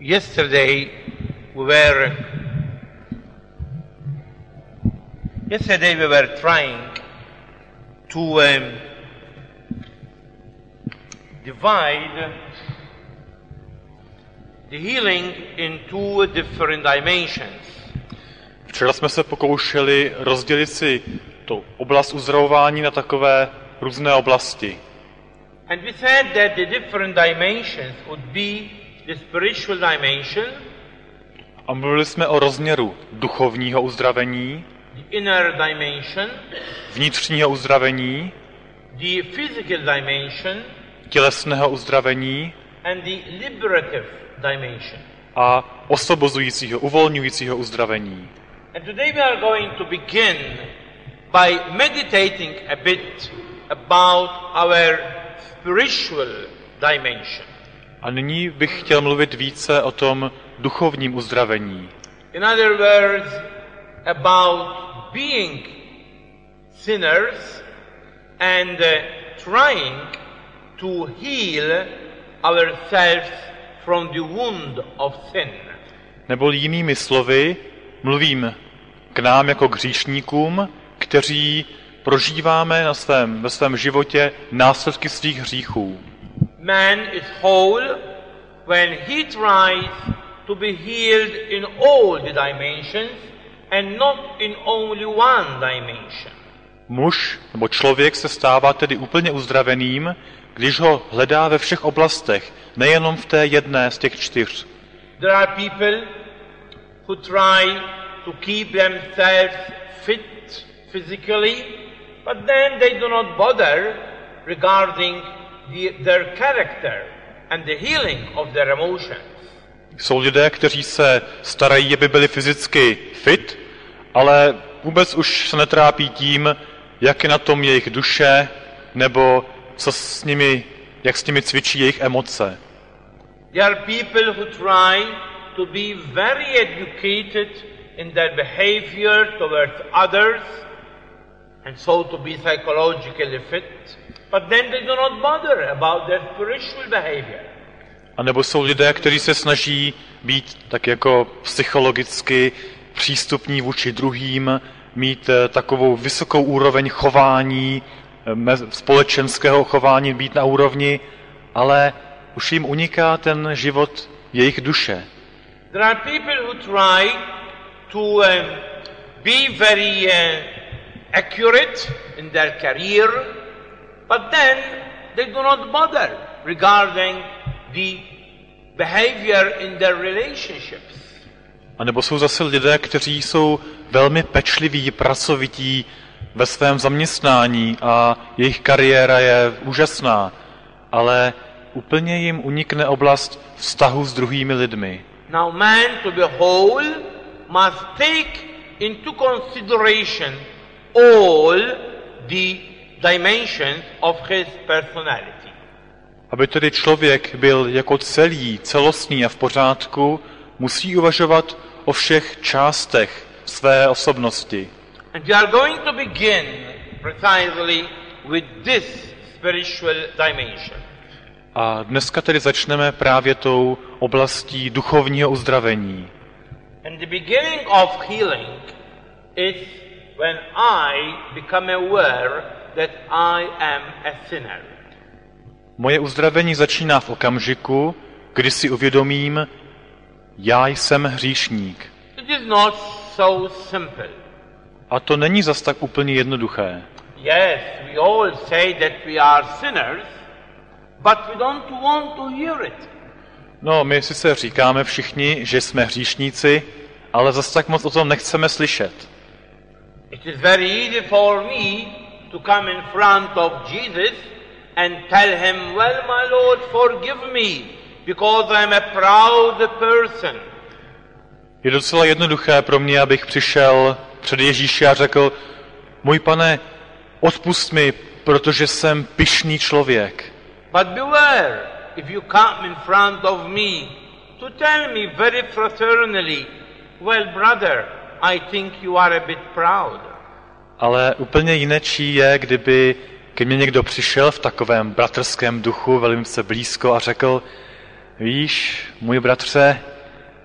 Yesterday we were trying to divide the healing in two different dimensions. Včera jsme se pokoušeli rozdělit si tu oblast uzdravování na takové různé oblasti. And we said that the different dimensions would be the spiritual dimension, A mluvili jsme o rozměru duchovního uzdravení, the inner dimension, vnitřního uzdravení, the physical dimension, tělesného uzdravení and the liberative dimension. a osvobozujícího, uvolňujícího uzdravení. And today we are going to begin by meditating a bit about our spiritual dimension. A nyní bych chtěl mluvit více o tom duchovním uzdravení. In other words, about being sinners and trying to heal ourselves from the wound of sin. Nebo jinými slovy, mluvím k nám jako k hříšníkům, kteří prožíváme ve svém životě následky svých hříchů. Man is whole when he tries to be healed in all the dimensions and not in only one dimension. Muž nebo člověk se stává tedy úplně uzdraveným, když ho hledá ve všech oblastech, nejenom v té jedné z těch 4. There are people who try to keep themselves fit physically, but then they do not bother regarding their character and the healing of their emotions. Jsou lidé, kteří se starají, aby byli fyzicky fit, ale vůbec už se netrápí tím, jak je na tom jejich duše, nebo jak s nimi cvičí jejich emoce. There are people who try to be very educated in their behavior towards others and so to be psychologically fit, but then they do not bother about their spiritual behavior. A nebo jsou lidé, kteří se snaží být tak jako psychologicky přístupní vůči druhým, mít takovou vysokou úroveň chování, společenského chování, být na úrovni, ale už jim uniká ten život jejich duše. There are people who try to be very accurate in their career, but then they do not bother regarding the behavior in their relationships. A nebo jsou zase lidé, kteří jsou velmi pečliví, pracovití ve svém zaměstnání a jejich kariéra je úžasná, ale úplně jim unikne oblast vztahu s druhými lidmi. Now man to be whole must take into consideration all the dimensions of his personality. Aby tedy člověk byl jako celostní a v pořádku, musí uvažovat o všech částech své osobnosti. And we are going to begin precisely with this spiritual dimension. A dneska tedy začneme právě tou oblastí duchovního uzdravení. And the beginning of healing is when I become aware that I am a sinner. Moje uzdravení začíná v okamžiku, kdy si uvědomím, já jsem hříšník. It is not so simple. A to není zas tak úplně jednoduché. Yes, we all say that we are sinners, but we don't want to hear it. No, my sice říkáme všichni, že jsme hříšníci, ale zas tak moc o tom nechceme slyšet. It is very easy for me to come in front of Jesus and tell him, well, my Lord, forgive me, because I'm a proud person. Je docela jednoduché pro mě, abych přišel před Ježíše a řekl, můj Pane, odpusť mi, protože jsem pyšný člověk. But beware, if you come in front of me to tell me very fraternally, well, brother, I think you are a bit proud. Ale úplně jinečí je, kdyby ke mně někdo přišel v takovém bratrském duchu, velmi se blízko a řekl, víš, můj bratře,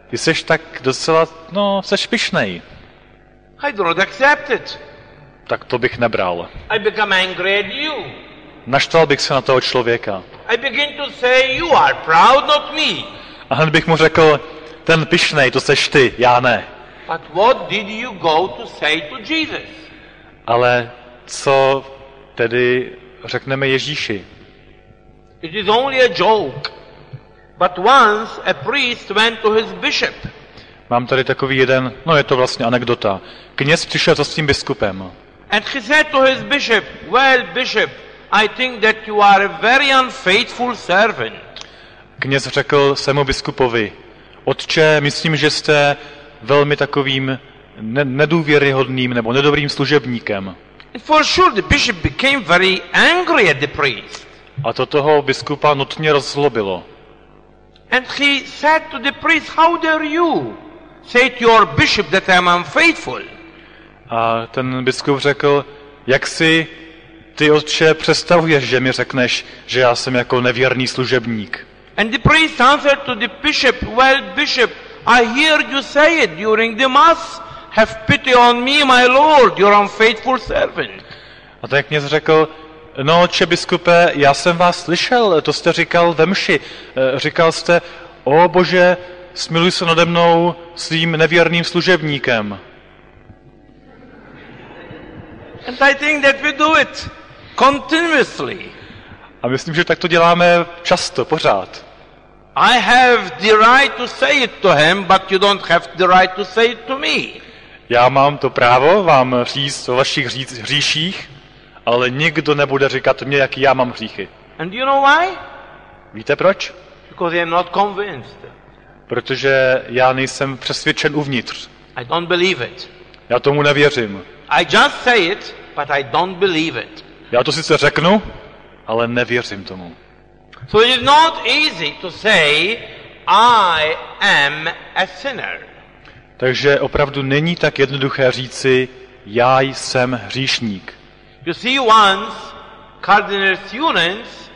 ty seš tak docela, seš pyšnej. I do not accept it. Tak to bych nebral. I become angry at you. Naštval bych se na toho člověka. I begin to say, you are proud, not me. A hned bych mu řekl, ten pyšnej, to seš ty, já ne. But what did you go to say to Jesus? Ale co tedy řekneme Ježíši? It is only a joke. But once a priest went to his bishop. Mám tady takový jeden, je to vlastně anekdota. Kněz přišel za svým biskupem. And he said to his bishop, well, bishop, I think that you are a very unfaithful servant. Kněz řekl svému biskupovi, otče, myslím, že jste velmi takovým nedůvěryhodným nebo nedobrým služebníkem. And for sure the bishop became very angry at the priest. A to toho biskupa notně rozlobilo. And he said to the priest, how dare you say to your bishop that I am unfaithful? A ten biskup řekl, jak si ty, otče, představuješ, že mi řekneš, že já jsem jako nevěrný služebník. And the priest answered to the bishop, well, bishop, I heard you say it during the mass. Have pity on me, my lord, your unfaithful servant. A ten kněz řekl, otče biskupe, já jsem vás slyšel, to jste říkal ve mši. Říkal jste, o Bože, smiluj se nade mnou svým nevěrným služebníkem. And I think that we do it continuously. A myslím, že tak to děláme často, pořád. I have the right to say it to him, but you don't have the right to say it to me. Já mám to právo vám říct o vašich hříších, ale nikdo nebude říkat mě, jaký já mám hříchy. And you know why? Víte proč? Because I am not convinced. Protože já nejsem přesvědčen uvnitř. I don't believe it. Já tomu nevěřím. I just say it, but I don't believe it. Já to sice řeknu, ale nevěřím tomu. So it is not easy to say, I am a sinner. Takže opravdu není tak jednoduché říci, já jsem hříšník. You see, once Cardinal Seuns,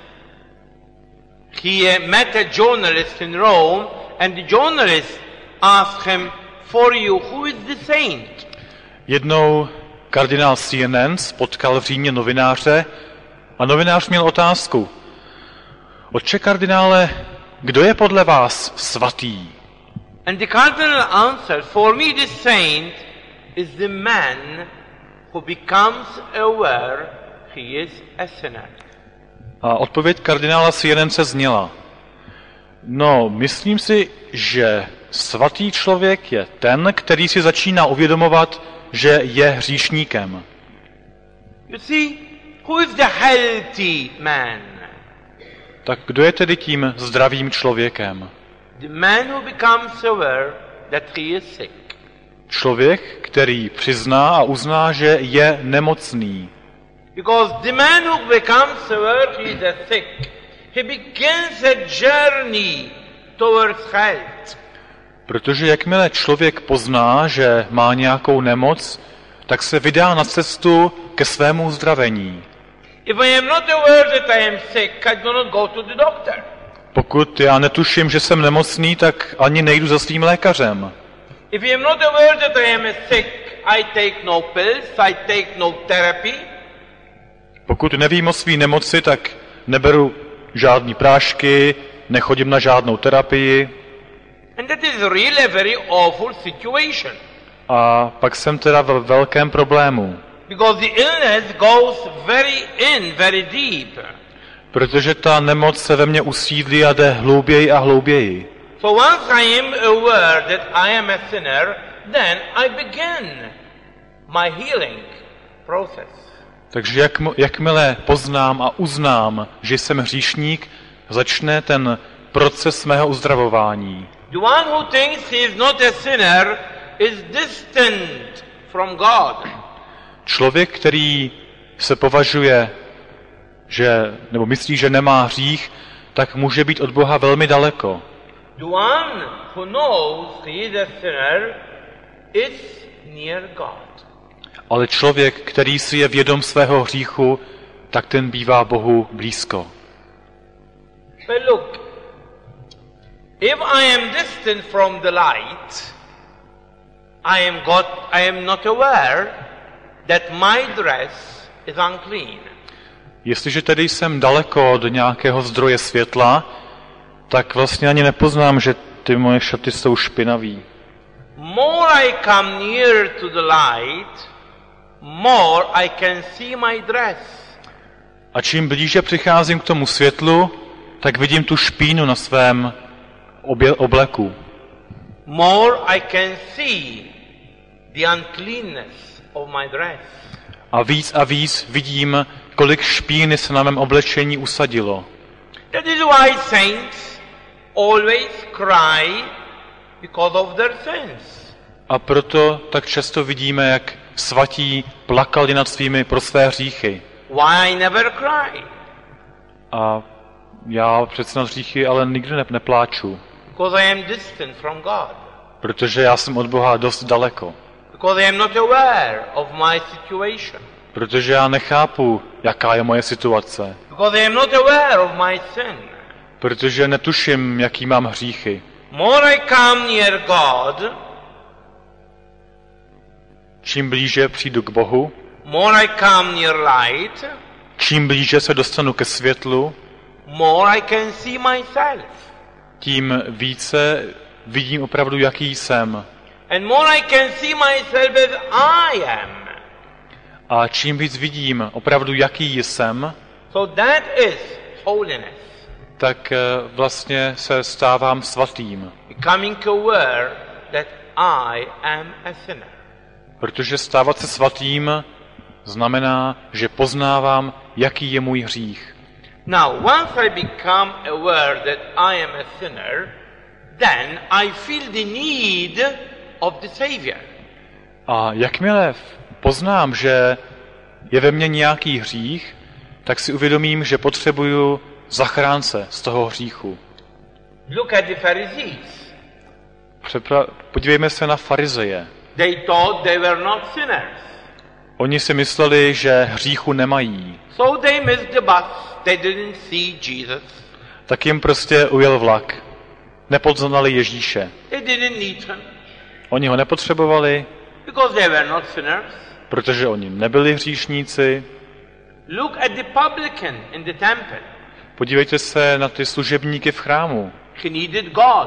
he met a journalist in Rome, and the journalist asked him, for you, who is the saint? Jednou kardinál Seuns potkal v Římě novináře a novinář měl otázku. Otče kardinále, kdo je podle vás svatý? And the cardinal answered, for me the saint is the man who becomes aware he is a sinner. A odpověď kardinála Seunse zněla. Myslím si, že svatý člověk je ten, který si začíná uvědomovat, že je hříšníkem. You see, who is the healthy man? Tak kdo je tedy tím zdravým člověkem? The man who becomes aware that he is sick. Člověk, který přizná a uzná, že je nemocný. Because the man who becomes aware he is sick, he begins a journey towards health. Protože jakmile člověk pozná, že má nějakou nemoc, tak se vydá na cestu ke svému uzdravení. If I am not aware that I am sick, I do not go to the doctor. Pokud já netuším, že jsem nemocný, tak ani nejdu za svým lékařem. If I am not aware that I am sick, I take no pills, I take no therapy. Pokud nevím o svý nemoci, tak neberu žádný prášky, nechodím na žádnou terapii. And that is really a very awful situation. A pak jsem teda ve velkém problému. Because the illness goes very deep. Protože ta nemoc se ve mně usídlí a jde hlouběji a hlouběji. So once I am aware that I am a sinner, then I begin my healing process. Takže jakmile poznám a uznám, že jsem hříšník, začne ten proces mého uzdravování. The one who thinks he is not a sinner is distant from God. Člověk, který se považuje, nebo myslí, že nemá hřích, tak může být od Boha velmi daleko. The one who knows he is a sinner is near God. Ale člověk, který si je vědom svého hříchu, tak ten bývá Bohu blízko. But look, If I am distant from the light, I am not aware that my dress is unclean. Jestliže tedy jsem daleko od nějakého zdroje světla, tak vlastně ani nepoznám, že ty moje šaty jsou špinavý. More I come near to the light, more I can see my dress. A čím blíže přicházím k tomu světlu, tak vidím tu špínu na svém obleku. More I can see the uncleanness of my dress. A víc vidím, kolik špíny se na mém oblečení usadilo. That is why saints always cry because of their sins. A proto tak často vidíme, jak svatí plakali nad svými pro své hříchy. Why I never cry? A já přece nad hříchy ale nikdy nepláču. Because I am distant from God. Protože já jsem od Boha dost daleko. Because I am not aware of my situation. Protože já nechápu, jaká je moje situace. Because I am not aware of my sin. Protože netuším, jaký mám hříchy. More I come near God, čím blíže přijdu k Bohu, more I come near light, čím blíže se dostanu ke světlu, more I can see myself. tím více vidím opravdu, jaký jsem. And more I can see myself as I am. A čím víc vidím opravdu, jaký jsem, So that is holiness. tak vlastně se stávám svatým. Becoming aware that I am a sinner. Protože stávat se svatým znamená, že poznávám, jaký je můj hřích. Now, once I become aware that I am a sinner, then I feel the need of the Savior. A jakmile poznám, že je ve mně nějaký hřích, tak si uvědomím, že potřebuju zachránce z toho hříchu. Look at the Pharisees. Podívejme se na farizeje. They thought they were not sinners. Oni si mysleli, že hříchu nemají. So they missed the bus. They didn't see Jesus. Tak jim prostě ujel vlak. Nepoznali Ježíše. They didn't need him. Oni ho nepotřebovali, Because they were not sinners. protože oni nebyli hříšníci. Look at the publican in the temple. Podívejte se na ty služebníky v chrámu. He needed God.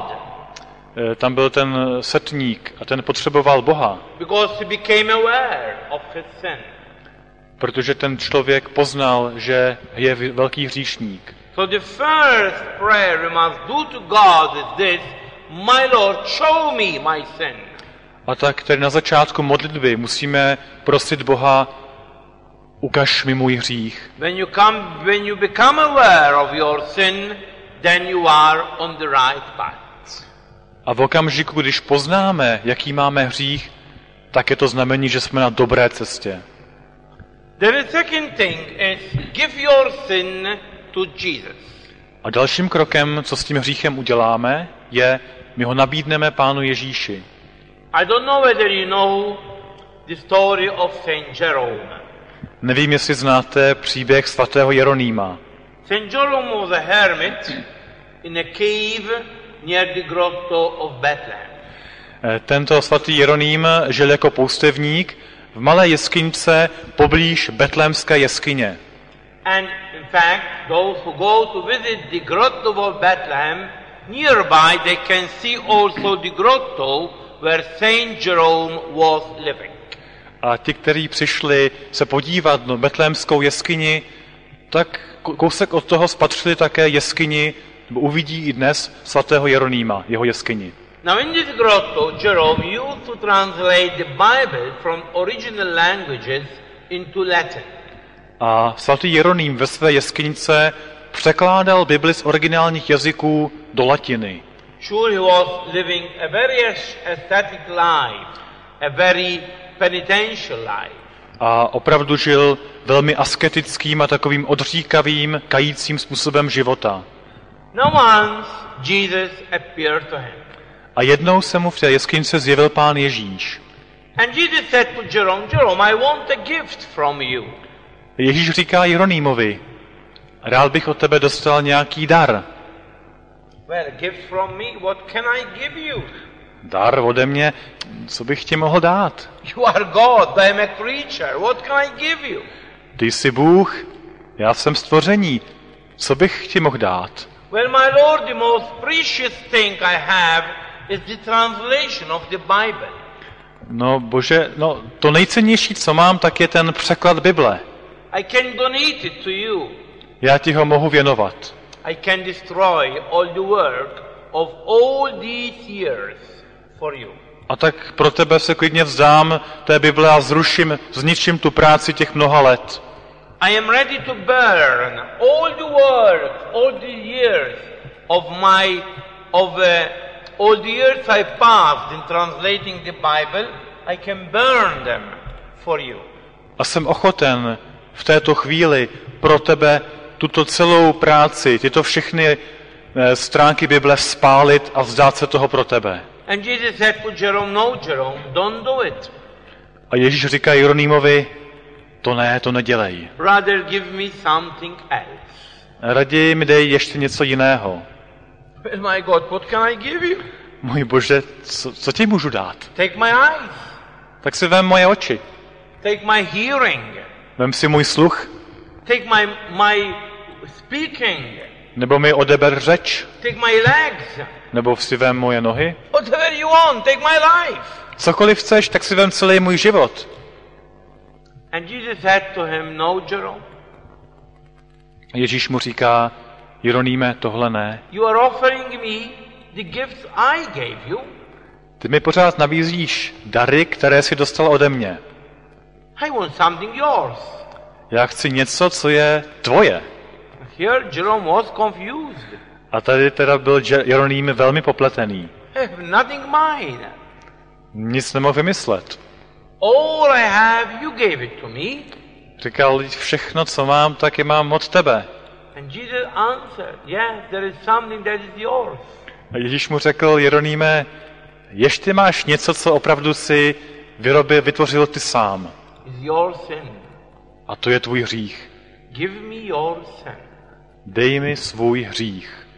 Tam byl ten setník a ten potřeboval Boha. Because he became aware of his sin. Protože ten člověk poznal, že je velký hříšník. So the first prayer we must do to God is this: My Lord, show me my sin. A tak tedy na začátku modlitby musíme prosit Boha, ukaž mi můj hřích. When you become aware of your sin, then you are on the right path. A v okamžiku, když poznáme, jaký máme hřích, tak je to znamení, že jsme na dobré cestě. The second thing is give your sin to Jesus. A dalším krokem, co s tím hříchem uděláme, je, my ho nabídneme Pánu Ježíši. I don't know whether you know the story of Saint Jerome. Nevím, jestli znáte příběh svatého Jeronýma. Saint Jerome was a hermit in a cave near the grotto of Bethlehem. Tento svatý Jeroným žil jako poustevník v malé jeskyňce poblíž betlémské jeskyně. And in fact, those who go to visit the grotto of Bethlehem, nearby they can see also the grotto where Saint Jerome was living. A ti, kteří přišli se podívat na betlémskou jeskyni, tak kousek od toho spatřili také jeskyni, nebo uvidí i dnes svatého Jeronýma, jeho jeskyni. Now in this grotto, Jerome used to translate the Bible from original languages into Latin. A svatý Jeroným ve své jeskynice překládal Bibli z originálních jazyků do latiny. Sure, he was living a very ascetic life, a very penitential life. A opravdu žil velmi asketickým a takovým odříkavým, kajícím způsobem života. Now once Jesus appeared to him. A jednou se mu v té jeskynice zjevil Pán Ježíš. And Jesus said to Jerome, Jerome, I want a gift from you. Ježíš říká Jeronýmovi, rád bych od tebe dostal nějaký dar. Well, a gift from me, what can I give you? Dar ode mě, co bych ti mohl dát? You are God, I am a creature, what can I give you? Ty jsi Bůh, já jsem stvoření, co bych ti mohl dát? Well, my Lord, the most precious thing I have is the translation of the Bible. No Bože, no to nejcennější, co mám, tak je ten překlad Bible. I can donate it to you. Já ti ho mohu věnovat. I can destroy all the work of all these years for you. A tak pro tebe se klidně vzdám té Bible a zničím tu práci těch mnoha let. I am ready to burn all the work, all the years all the years I passed in translating the Bible, I can burn them for you. A jsem ochoten v této chvíli pro tebe tuto celou práci, tyto všechny stránky Bible spálit a vzdát se toho pro tebe. And Jesus said to Jerome, no Jerome, don't do it. A Ježíš říká Jeronýmovi, to nedělej. Rather give me something else. Raději mi dej ještě něco jiného. Well, my God, what can I give you? Můj Bože, co ti můžu dát? Take my eyes. Tak si vem moje oči. Take my hearing. Vem si můj sluch. Take my speaking. Nebo mi odeber řeč. Take my legs. Nebo si vem moje nohy. Whatever you want, take my life. Cokoliv chceš, tak si vem celý můj život. And Jesus said to him, no, Jerome. Ježíš mu říká, Jeronýme, tohle ne. You are offering me the gifts I gave you. Ty mi pořád nabízíš dary, které si dostal ode mě. I want something yours. Já chci něco, co je tvoje. Here Jerome was confused. A tady teda byl Jeroným velmi popletený. Nothing mine. Nic nemohl vymyslet. All I have, you gave it to me. Říkal, všechno, co mám, tak je mám od tebe. And Jesus answered, yes, there is something that is yours. A Ježíš mu řekl, Jeronýme, ještě máš něco, co opravdu si vytvořil ty sám. Is your sin. A to je tvůj hřích. Give me your sin. Dej mi svůj hřích.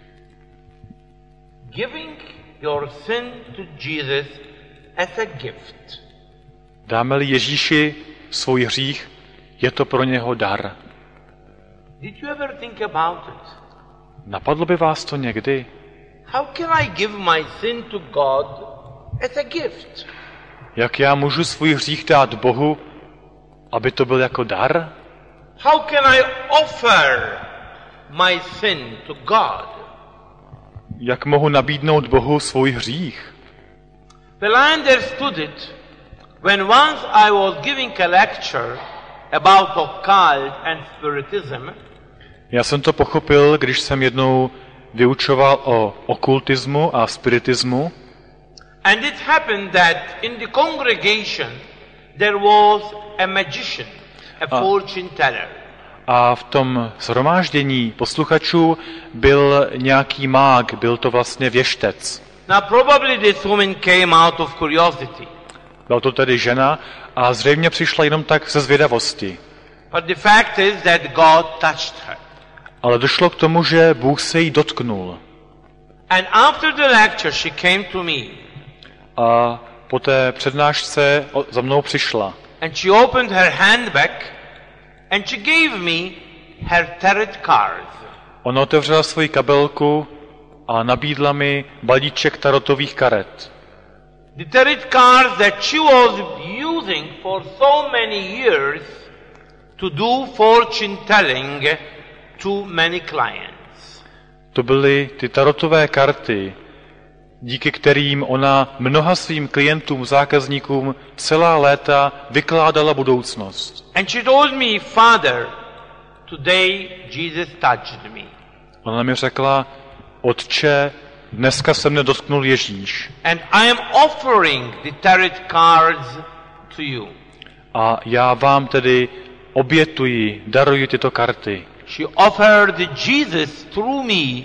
Giving your sin to Jesus as a gift. Dáme-li Ježíši svůj hřích, je to pro něho dar. Did you ever think about it? Napadlo by vás to někdy? How can I give my sin to God as a gift? Jak já můžu svůj hřích dát Bohu, aby to byl jako dar? How can I offer my sin to God? Jak mohu nabídnout Bohu svůj hřích? Well, I understood it when once I was giving a lecture about occult and spiritism. Já jsem to pochopil, když jsem jednou vyučoval o okultismu a spiritismu. And it happened that in the congregation there was a magician, a fortune teller. A v tom shromáždění posluchačů byl nějaký mág, byl to vlastně věštec. Now probably this woman came out of curiosity. Byla to tedy žena a zřejmě přišla jenom tak ze zvědavosti. But the fact is that God touched her. Ale došlo k tomu, že Bůh se jí dotknul. And after the lecture she came to me. A po té přednášce za mnou přišla. And she opened her handbag and she gave me her tarot cards. Ona otevřela svoji kabelku a nabídla mi balíček tarotových karet. The tarot cards that she was using for so many years to do fortune telling to many clients. To byly ty tarotové karty, díky kterým ona mnoha svým klientům, zákazníkům celá léta vykládala budoucnost. And she told me, Father, today Jesus touched me. Ona mi řekla, Otče, dneska se mne dotknul Ježíš. And I am offering the tarot cards to you. A já vám tedy obětuji, daruji tyto karty. She offered Jesus through me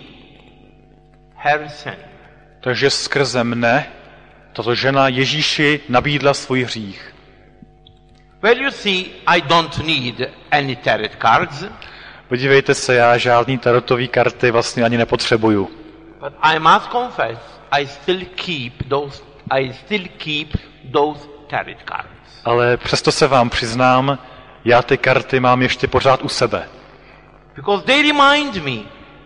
her sin. Takže skrze mne tato žena Ježíši nabídla svůj hřích. Well, you see, I don't need any tarot cards. Podívejte se, já žádný tarotový karty vlastně ani nepotřebuju. But I must confess, I still keep those tarot cards. Ale přesto se vám přiznám, já ty karty mám ještě pořád u sebe. Because they remind me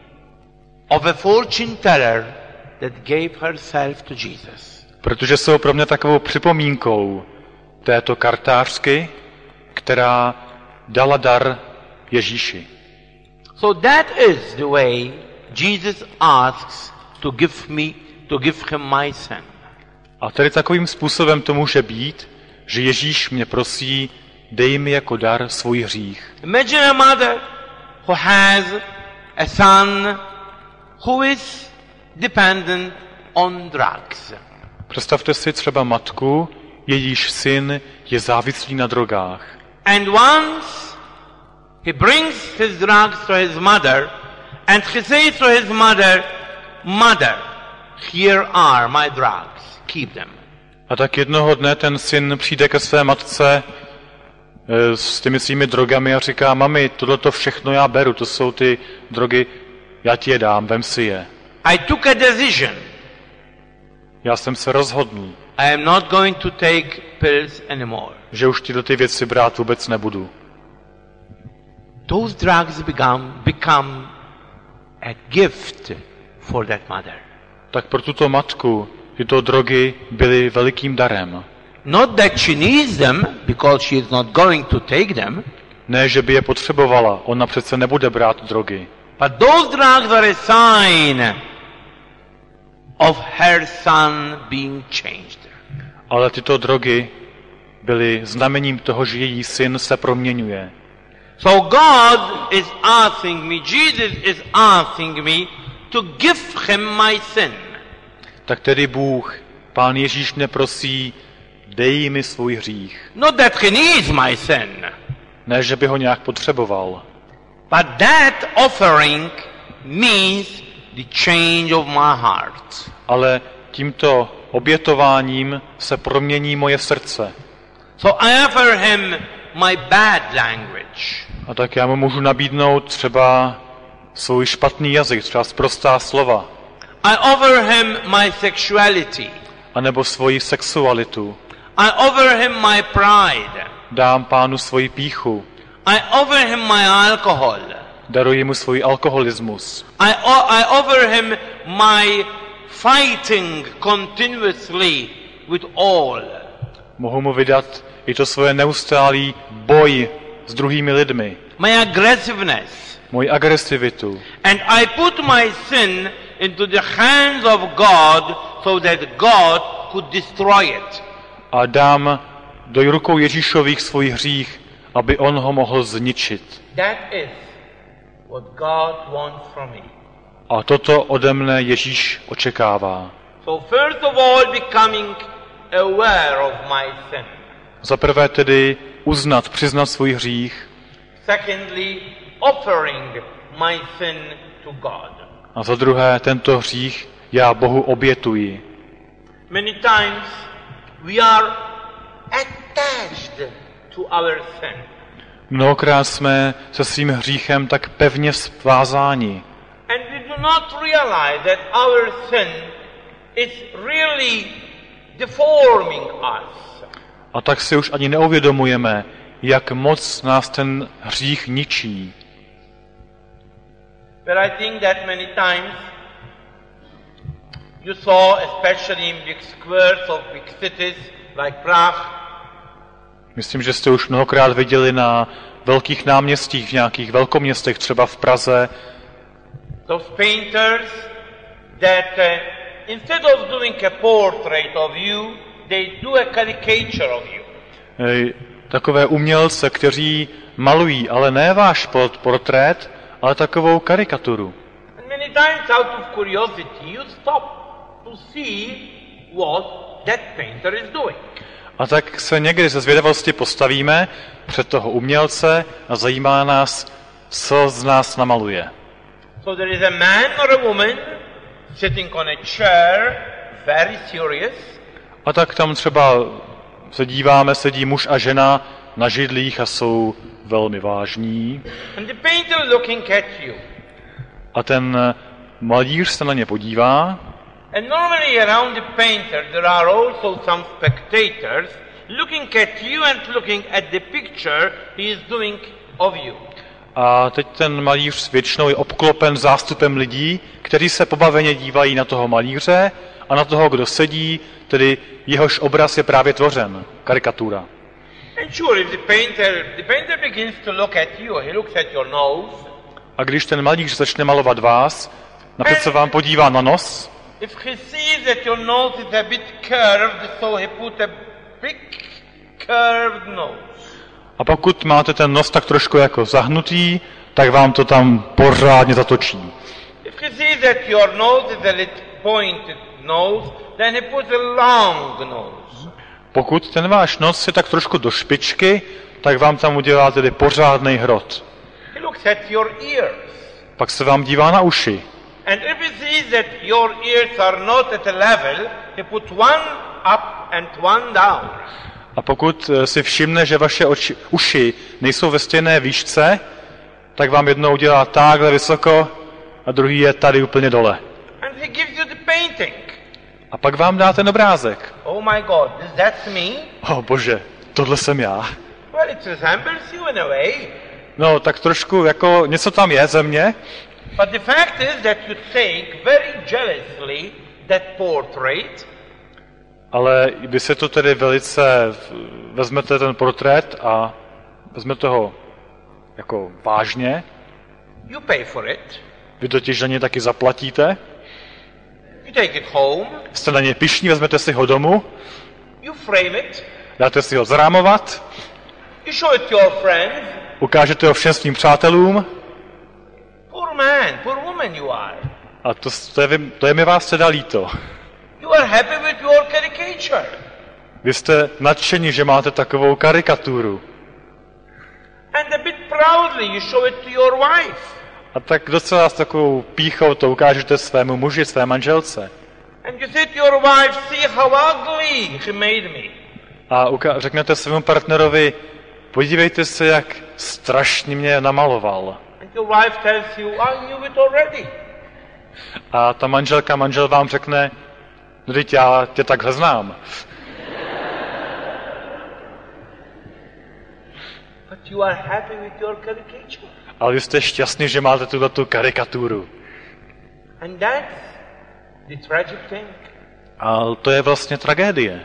of a fortune teller that gave herself to Jesus. Protože jsou pro mě takovou připomínkou této kartářky, která dala dar Ježíši. So that is the way Jesus asks to give him my sin. A tedy takovým způsobem to může být, že Ježíš mě prosí, dej mi jako dar svůj hřích. Imagine a mother who has a son who is dependent on drugs. Představte si třeba matku, jejíž syn je závislý na drogách. And once he brings his drugs to his mother and he says to his mother, "Mother, here are my drugs, keep them." A tak jednoho dne ten syn přijde ke své matce s těmi svými drogami a říká, mami, tohleto všechno já beru, to jsou ty drogy, já ti je dám, vem si je. I took a decision. Já jsem se rozhodl, I am not going to take pills anymore. že už tyhle ty věci brát vůbec nebudu. Those drugs become a gift for that mother. Tak pro tuto matku tyto drogy byly velikým darem. Not that she needs them, because she is not going to take them. Ne, že by je potřebovala, ona přece nebude brát drogy. But those drugs are a sign of her son being changed. Ale tyto drogy byly znamením toho, že její syn se proměňuje. So God is asking me, Jesus is asking me to give him my sin. Tak tedy Bůh, Pán Ježíš mě prosí, dej mi svůj hřích. Not that he needs my sin, Ne, že by ho nějak potřeboval. but that offering means the change of my heart. Ale tímto obětováním se promění moje srdce. So I offer him my bad language. A tak já mu můžu nabídnout třeba svůj špatný jazyk, třeba sprostá slova. I offer him my sexuality. A nebo svoji sexualitu. I offer him my pride. Dám Pánu svoji pýchu. I offer him my alcohol. Daruji mu svůj alkoholismus. I offer him my fighting continuously with all. Mohu mu vydat i to svoje neustálý boj s druhými lidmi. My aggressiveness. Moji agresivitu. And I put my sin into the hands of God so that God could destroy it. A dám do rukou Ježíšových svůj hřích, aby on ho mohl zničit. That is what God wants from me. A toto ode mne Ježíš očekává. So first of all becoming aware of my sin. Za prvé tedy přiznat svůj hřích. Secondly, offering my sin to God. A za druhé tento hřích já Bohu obětuji. Many times we are attached to our sin. Mnohokrát jsme se svým hříchem tak pevně svázáni. And we do not realize that our sin is really deforming us. A tak si už ani neuvědomujeme, jak moc nás ten hřích ničí. But I think that many times you saw, especially in big squares of big cities like Prague, Myslím, že jste už mnohokrát viděli na velkých náměstích v nějakých velkoměstech, třeba v Praze, those painters that instead of doing a portrait of you, they do a caricature of you. takové umělce, kteří malují, ale ne váš portrét, ale takovou karikaturu. And many times out of curiosity you stop to see what that painter is doing. A tak se někdy ze zvědavosti postavíme před toho umělce a zajímá nás, co z nás namaluje. So there is a man or a woman sitting on a chair, very serious. A tak tam třeba se díváme, sedí muž a žena na židlích a jsou velmi vážní. And the painter looking at you. A ten malíř se na ně podívá and normally around the painter there are also some spectators looking at you and looking at the picture he is doing of you. a teď ten malíř většinou je obklopen zástupem lidí, kteří se pobaveně dívají na toho malíře a na toho, kdo sedí, tedy jehož obraz je právě tvořen, karikatura. And sure, if the painter begins to look at you, he looks at your nose. A když ten malíř začne malovat vás, napřed se vám podívá na nos, If he sees that your nose is a bit curved, so he put a big curved nose. a pokud máte ten nos tak trošku jako zahnutý, tak vám to tam pořádně zatočí. If he sees that your nose is a little pointed nose, then he puts a long nose. Pokud ten váš nos je tak trošku do špičky, tak vám tam udělá tedy pořádnej hrot. He looks at your ears. Pak se vám dívá na uši. And if he sees that your ears are not at a level, he puts one up and one down. A pokud si všimne, že vaše uši nejsou ve stejné výšce, tak vám jednou udělá takhle vysoko a druhý je tady úplně dole. And he gives you the painting. A pak vám dá ten obrázek. Oh my God, that's me? Bože, tohle jsem já. Well, it resembles you in a way. No, tak trošku jako něco tam je ze mě, But the fact is that you take very jealously that portrait ale vy se to tedy velice, vezmete ten portrét a vezmete ho jako vážně, you pay for it, vy totiž za ně taky zaplatíte, you take it home, jste na ně pyšní, vezmete si ho domů, you frame it, dáte si ho zrámovat, you show it to your friends. ukážete ho všem svým přátelům Poor man, poor woman you are. a to je mi vás teda líto. You are happy with your caricature. Vy jste nadšení, že máte takovou karikaturu. And a bit proudly you show it to your wife. A tak docela s takovou pýchou to ukážete svému muži, své manželce. And you say to your wife, see how ugly she made me. A řeknete svému partnerovi, podívejte se, jak strašně mě namaloval. And your wife tells you, I knew it already. A ta manžel vám řekne, no teď já tě takhle znám. But you are happy with your caricature. Ale vy jste šťastný, že máte tu karikaturu. And that's the tragic thing. A to je vlastně tragédie.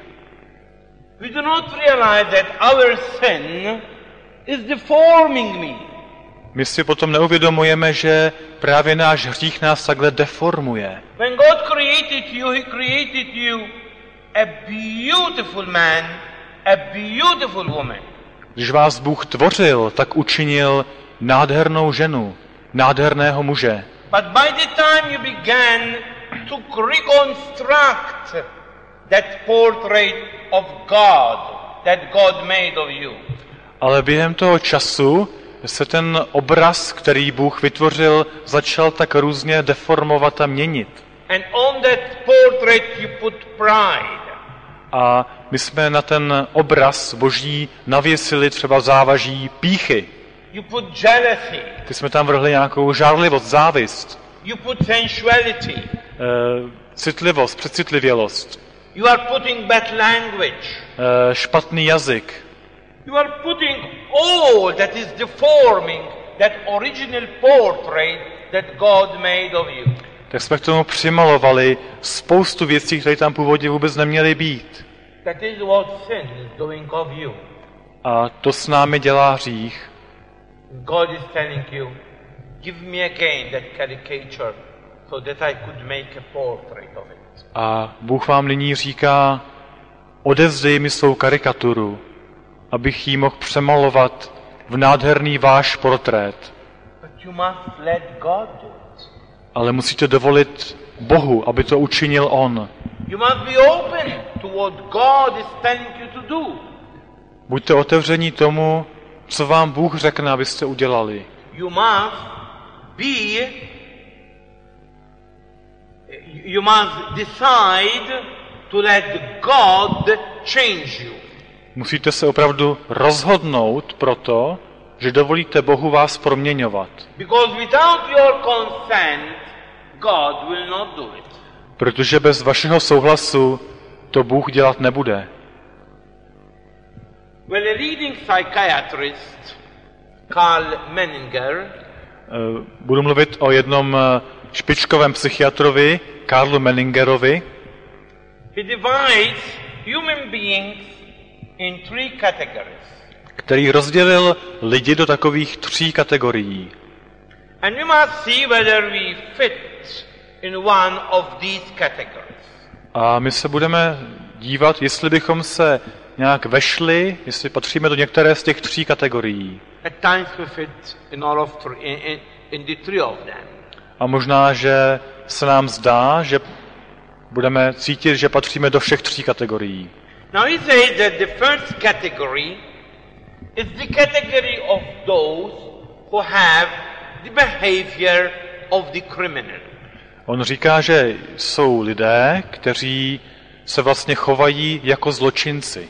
We do not realize that our sin is deforming me. My si potom neuvědomujeme, že právě náš hřích nás takhle deformuje. When God created you, He created you a beautiful man, a beautiful woman. Když vás Bůh tvořil, tak učinil nádhernou ženu, nádherného muže. But by the time you began to reconstruct that portrait of God that God made of you, Ale během toho času se ten obraz, který Bůh vytvořil, začal tak různě deformovat a měnit. and on that portrait you put pride, A my jsme na ten obraz boží navěsili třeba závaží pýchy. you put jealousy, Ty jsme tam vrhli nějakou žárlivost, závist, you put sensuality, citlivost, přecitlivělost, you are putting bad language, špatný jazyk. you are putting all that is deforming that original portrait that God made of you. Tak jsme k tomu přimalovali spoustu věcí, které tam původně vůbec neměly být. That is what sin is doing of you. A to s námi dělá hřích. God is telling you, give me again that caricature so that I could make a portrait of it. A Bůh vám nyní říká, odevzdej mi svou karikaturu, abych ji mohl přemalovat v nádherný váš portrét. But you must let God do it. Ale musíte dovolit Bohu, aby to učinil On. You must be open to what God is telling you to do. Buďte otevření tomu, co vám Bůh řekne, abyste udělali. You must decide to let God change you. Musíte se opravdu rozhodnout proto, že dovolíte Bohu vás proměňovat. Because without your consent, God will not do it. Protože bez vašeho souhlasu to Bůh dělat nebude. Well, a leading psychiatrist, Karl Menninger, Budu mluvit o jednom špičkovém psychiatrovi, Karlu Menningerovi. he divides human beings in 3 categories. Který rozdělil lidi do takových 3 kategorií. And we must see whether we fit in one of these categories. A my se budeme dívat, jestli bychom se nějak vešli, jestli patříme do některé z těch 3 kategorií. At times we fit in all of in the 3 of them. A možná, že se nám zdá, že budeme cítit, že patříme do všech 3 kategorií. Now he says that the first category is the category of those who have the behavior of the criminal. On říká, že jsou lidé, kteří se vlastně chovají jako zločinci.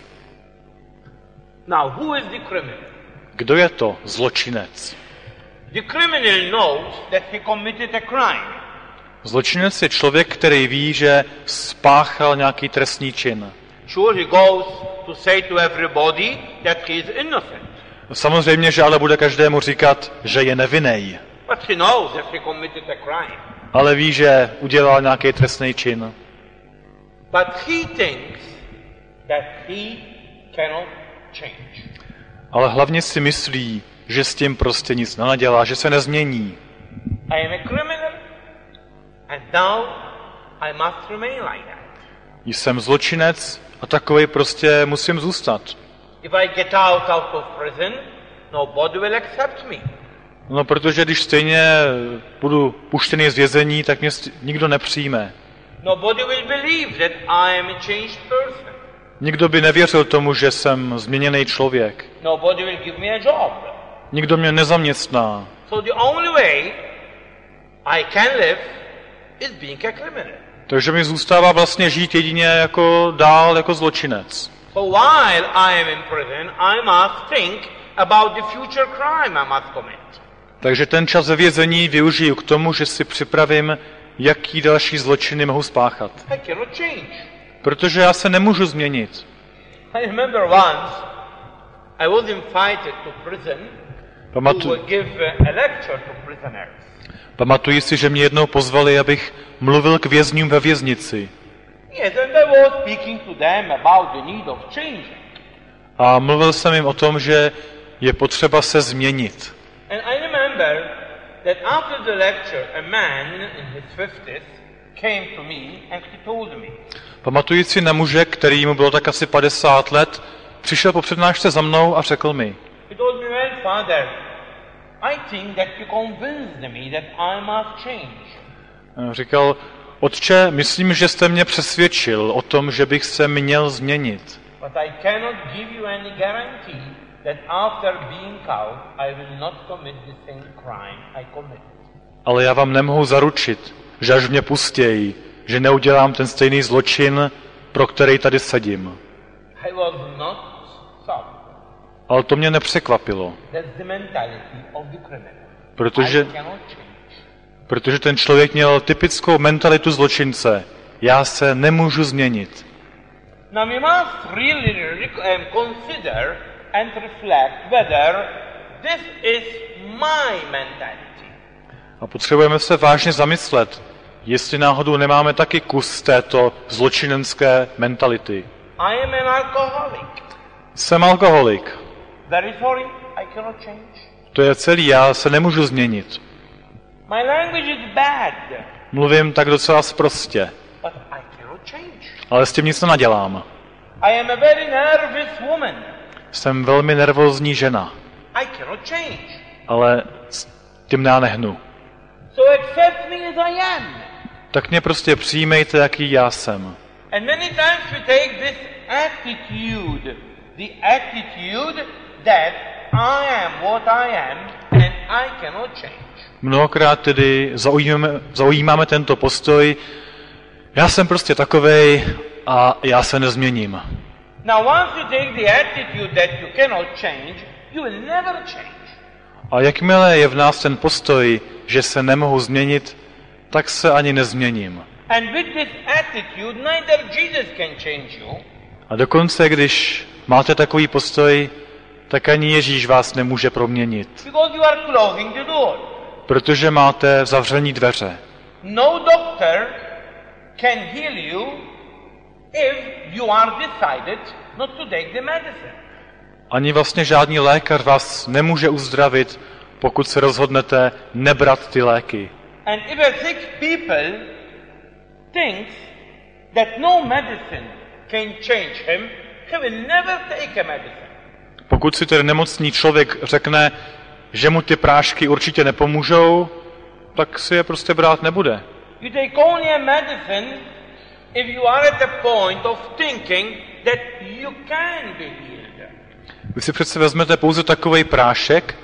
Now, who is the criminal? Kdo je to zločinec? The criminal knows that he committed a crime. Zločinec je člověk, který ví, že spáchal nějaký trestný čin. Sure, he goes to say to everybody that he is innocent. Samozřejmě, že ale bude každému říkat, že je nevinný. But he knows that he committed a crime. Ale ví, že udělal nějaký trestný čin. But he thinks that he cannot change. Ale hlavně si myslí, že s tím prostě nic nenadělá, že se nezmění. I am a criminal and now I must remain like that. Jsem zločinec a takovej prostě musím zůstat. If I get out of prison, nobody will accept me. No, protože když stejně budu puštěný z vězení, tak mě nikdo nepřijme. Nobody will believe that I am a changed person. Nikdo by nevěřil tomu, že jsem změněný člověk. Nobody will give me a job. Nikdo mě nezaměstná. So the only way I can live is being a criminal. Takže mi zůstává vlastně žít jedině jako dál jako zločinec. So while I am in prison, I must think about the future crime I must commit. Takže ten čas ve vězení využiju k tomu, že si připravím, jaký další zločiny mohu spáchat. I cannot change. Protože já se nemůžu změnit. I remember once I was invited to prison to give a lecture to prisoners. Pamatuji si, že mě jednou pozvali, abych mluvil k vězňům ve věznici. Yes, and I was speaking to them about the need of changing. A mluvil jsem jim o tom, že je potřeba se změnit. And I remember that after the lecture, a man in his 50s came to me and he told me. Pamatuji si na muže, který mu bylo tak asi 50 let, přišel po přednášce za mnou a řekl mi. He told me, well, Father, I think that you convinced me that I must change. Říkal, otče, myslím, že jste mě přesvědčil o tom, že bych se měl změnit. But I cannot give you any guarantee that after being out, I will not commit the same crime I committed. Ale já vám nemohu zaručit, že až mě pustějí, že neudělám ten stejný zločin, pro který tady sedím. I was not shocked. Ale to mě nepřekvapilo, That's the mentality of the criminal. Protože ten člověk měl typickou mentalitu zločince. Já se nemůžu změnit. Now we must really consider and reflect whether this is my mentality. A potřebujeme se vážně zamyslet, jestli náhodou nemáme taky kus této zločinenské mentality. I am an alcoholic. Jsem alkoholik. Very sorry, I cannot change. To je celý, já se nemůžu změnit. My language is bad. Mluvím tak docela sprostě. But I cannot change. Ale s tím nic nenadělám. I am a very nervous woman. Jsem velmi nervózní žena. I cannot change. Ale s tím já nehnu. So accept me as I am. Tak mě prostě přijmejte, jaký já jsem. And many times we take this attitude, the attitude that I am what I am and I cannot change. Mnohokrát tedy zaujímáme tento postoj, já jsem prostě takovej a já se nezměním. Now once you take the attitude that you cannot change, you will never change. A jakmile je v nás ten postoj, že se nemohu změnit, tak se ani nezměním. And with this attitude, neither Jesus can change you. A dokonce, když máte takový postoj, tak ani Ježíš vás nemůže proměnit. Because you are closing the door. Protože máte zavření dveře. No doctor can heal you if you are decided not to take the medicine. Ani vlastně žádný lékař vás nemůže uzdravit, pokud se rozhodnete nebrat ty léky. And if a sick people thinks that no medicine can change him, he will never take a medicine. Pokud si ten nemocný člověk řekne, že mu ty prášky určitě nepomůžou, tak si je prostě brát nebude. You take only a medicine if you are at the point of thinking that you can be healed. Vy si přece vezmete pouze takovej prášek,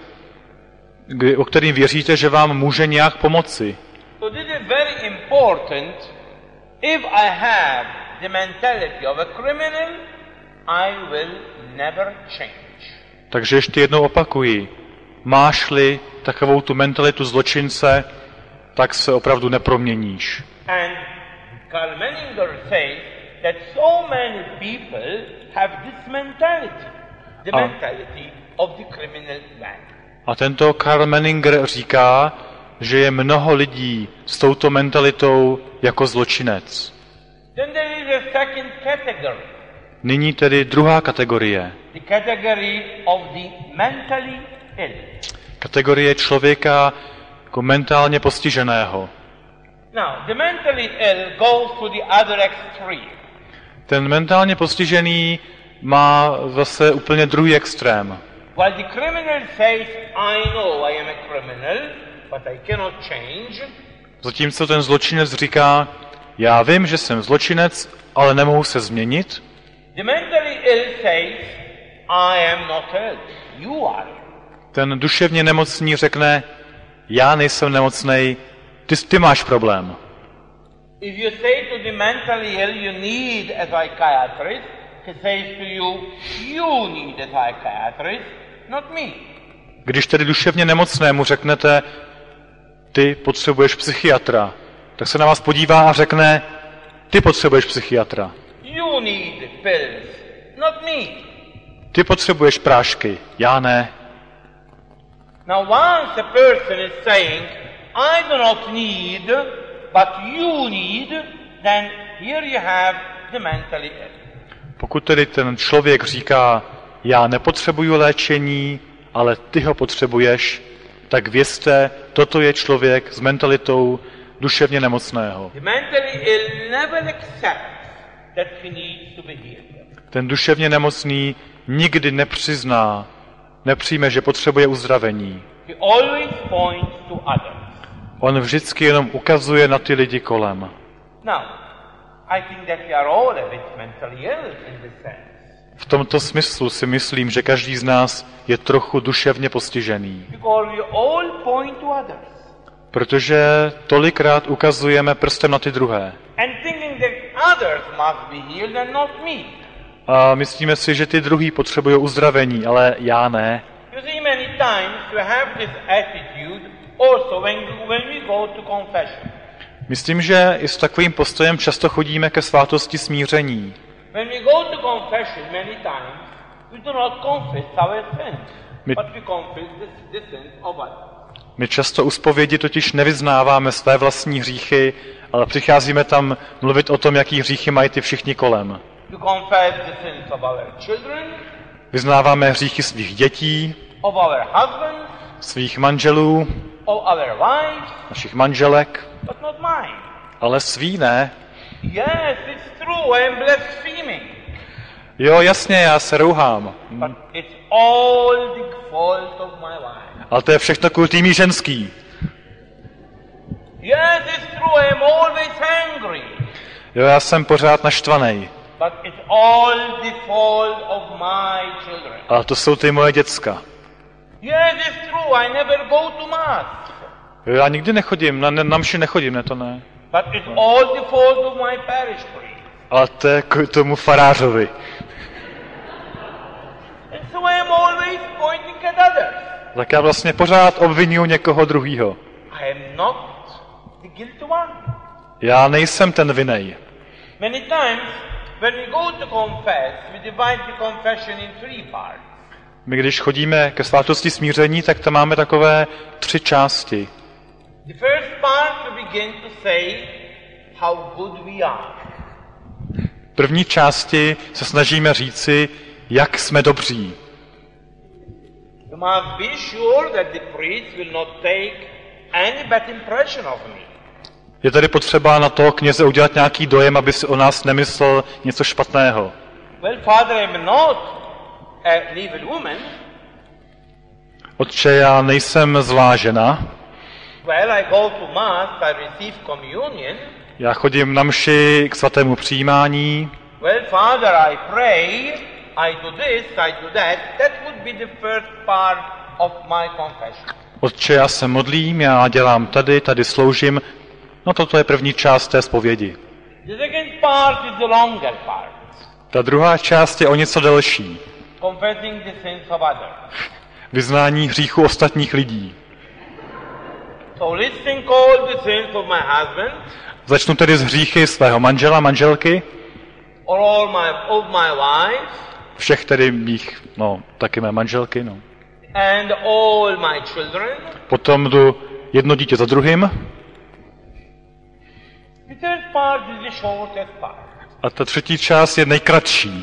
o kterým věříte, že vám může nějak pomoci. So this is very important. If I have the mentality of a criminal, I will never change. Takže ještě jednou opakuji. Máš-li takovou tu mentalitu zločince, tak se opravdu neproměníš. And Karl Menninger says that so many people have this mentality, the mentality of the criminal man. A tento Karl Menninger říká, že je mnoho lidí s touto mentalitou jako zločinec. Then there is a second category. Nyní tedy druhá kategorie. The category of the mentally ill. Kategorie člověka jako mentálně postiženého. Now, the mentally ill goes to the other extreme. Ten mentálně postižený má zase úplně druhý extrém. While the criminal says, I know I am a criminal, but I cannot change. Zatímco ten zločinec říká, já vím, že jsem zločinec, ale nemohu se změnit. The mentally ill says, I am not ill, you are. Ten duševně nemocný řekne, já nejsem nemocnej, ty máš problém. If you say to the mentally ill, you need a psychiatrist, he says to you, you need a psychiatrist, not me. Když tedy duševně nemocnému řeknete, ty potřebuješ psychiatra, tak se na vás podívá a řekne, ty potřebuješ psychiatra. You need pills, not me. Ty potřebuješ prášky, já ne. Now once a person is saying, I do not need, but you need, then here you have the mentally ill. Pokud tedy ten člověk říká, já nepotřebuju léčení, ale ty ho potřebuješ, tak vězte, toto je člověk s mentalitou duševně nemocného. The mentally ill never accepts that he needs to be healed. Ten duševně nemocný nikdy nepřijme, že potřebuje uzdravení. He always points to others. On vždycky jenom ukazuje na ty lidi kolem. Now, I think that we are all a bit mentally ill in this sense. V tomto smyslu si myslím, že každý z nás je trochu duševně postižený. Because we all point to others. Protože tolikrát ukazujeme prstem na ty druhé. And thinking that others must be healed and not me. A myslíme si, že ty druhý potřebují uzdravení, ale já ne. You see, many times we have this attitude also when we go to confession. Myslím, že i s takovým postojem často chodíme ke svátosti smíření. When we go to confession many times, we do not confess our sins, but we confess the sins of others. My často u zpovědi totiž nevyznáváme své vlastní hříchy, ale přicházíme tam mluvit o tom, jaký hříchy mají ty všichni kolem. We confess the sins of our children, Vyznáváme hříchy svých dětí, of our husbands, svých manželů, of our wives, našich manželek, but not mine. ale svý ne. Yes, it's true, I am blaspheming. Jo, jasně, já se rouhám. But it's all the fault of my wife. Ale to je všechno kvůli tý mý ženský. Yes, it's true, I am always angry. Jo, já jsem pořád naštvanej. But it's all the fault of my children. Ale to jsou ty moje děcka. Yes, it's true, I never go to mass. Jo, já nikdy nechodím, na mši nechodím, ne to ne. But it's all the fault of my parish priest. Ale to je k tomu farářovi. And so I am always pointing at others. Tak já vlastně pořád obvinuju někoho druhýho. I am not the guilty one. Já nejsem ten vinej. Many times, when we go to confess, we divide the confession in 3 parts. My když chodíme ke svátosti smíření, tak tam máme takové 3 části. The first part we begin to say how good we are. V první části se snažíme říci, jak jsme dobří. You must be sure that the priest will not take any bad impression of me. Je tady potřeba na toho kněze udělat nějaký dojem, aby si o nás nemyslel něco špatného. Well, Father, I'm not a evil woman. Otče, já nejsem zlá žena. Well, I go to mass, I receive communion. Já chodím na mši k svatému přijímání. Well, Father, I pray, I do this, I do that. That would be the first part of my confession. Otče, já se modlím, já dělám tady sloužím. No toto je první část té zpovědi. The second part is the longer part. Ta druhá část je o něco delší. Confessing the sins of others. Vyznání hříchu ostatních lidí. So listing all the sins of my husband, Začnu tedy z hříchy svého manžela, manželky, or of my wife, všech tedy mých, taky mé manželky, and all my children. Potom jdu jedno dítě za druhým. The third part is the shortest part. A ta třetí část je nejkratší.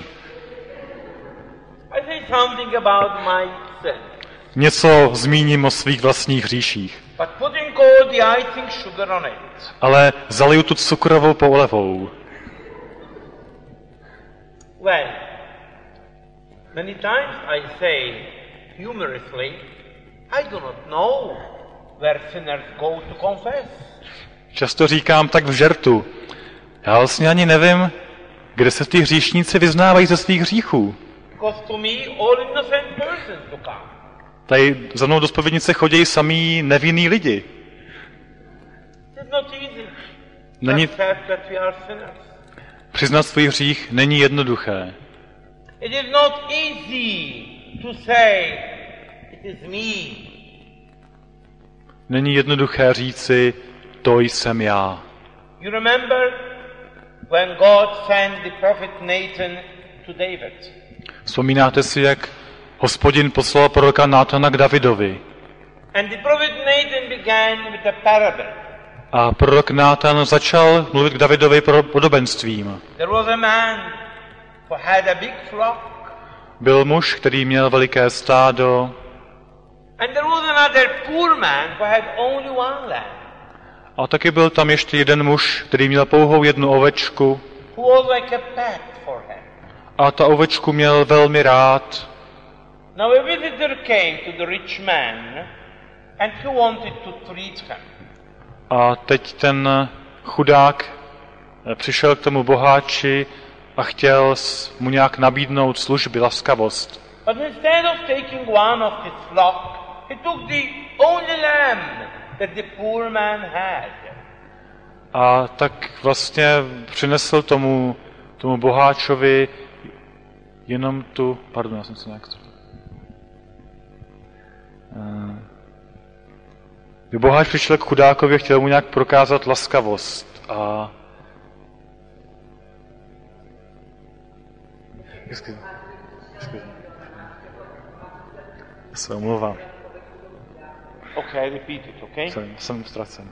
I say something about my sin. Něco zmíním o svých vlastních hříších. But putting all the icing sugar on it. Ale zaliju tu cukrovou polevou. Well, many times I say humorously, I do not know where sinners go to confess. Často říkám tak v žertu. Já vlastně ani nevím, kde se ty hříšníci vyznávají ze svých hříchů. Because to me all innocent persons to come. Tady za mnou do zpovědnice chodí samý nevinný lidi. It's not easy. Není, Accept that we are sinners. přiznat svůj hřích není jednoduché. It is not easy to say it is me. Není jednoduché říci, to jsem já. You remember when God sent the prophet Nathan to David? Vzpomínáte si, jak Hospodin poslal proroka Nátana k Davidovi. And the prophet Nathan began with a parable. A prorok Nátan začal mluvit k Davidovi podobenstvím. There was a man who had a big flock. Byl muž, který měl veliké stádo. And there was another poor man who had only one lamb. A taky byl tam ještě jeden muž, který měl pouhou jednu ovečku. Who was like a pet for him. A ta ovečku měl velmi rád. Now a visitor came to the rich man and he wanted to treat him. A teď ten chudák přišel k tomu boháči a chtěl mu nějak nabídnout služby, laskavost. But instead of taking one of his flock, he took the only lamb that the poor man had. A tak vlastně přinesl tomu boháčovi jenom tu, já jsem se nějak... Boháč přišel k chudákovi a chtěl mu nějak prokázat laskavost. A... Já se omlouvám. Okay, repeat it, okay? Jsem ztracen.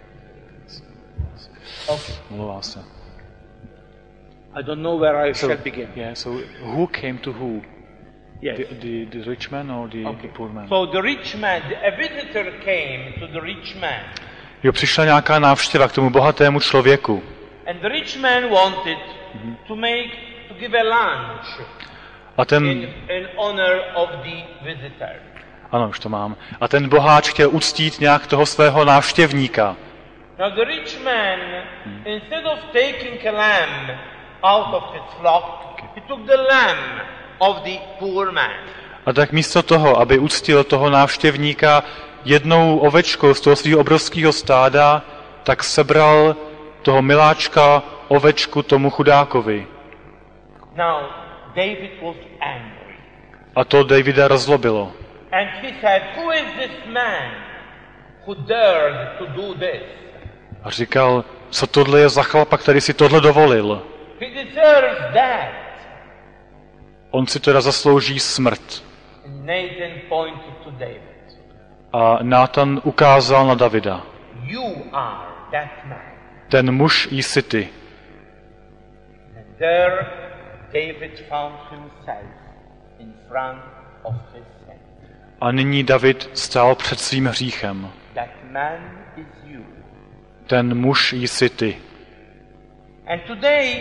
Okay. Omlouvám se. I don't know where I shall begin. Yeah, so who came to who? Yes. The rich man or the poor man? So the rich man, a visitor came to the rich man. Jo, přišla nějaká návštěva k tomu bohatému člověku. And the rich man wanted to give a lunch A ten, in honor of the visitor. ano, už to mám. A ten boháč chtěl uctít nějak toho svého návštěvníka. Now the rich man, instead of taking a lamb out of his flock, he took the lamb of the poor man. A tak místo toho, aby uctil toho návštěvníka jednou ovečkou z toho svého obrovského stáda, tak sebral toho miláčka ovečku tomu chudákovi. Now David was angry. A to Davida rozlobilo. And he said, who is this man who dared to do this? A říkal, co tohle je za chlapa, který si tohle dovolil. He deserves that. On si teda zaslouží smrt. Nathan pointed to David. A Nátan ukázal na Davida. You are that man. Ten muž jsi ty. And there David found himself in front of his sin. A nyní David stál před svým hříchem. That man is you. Ten muž jsi ty. And today,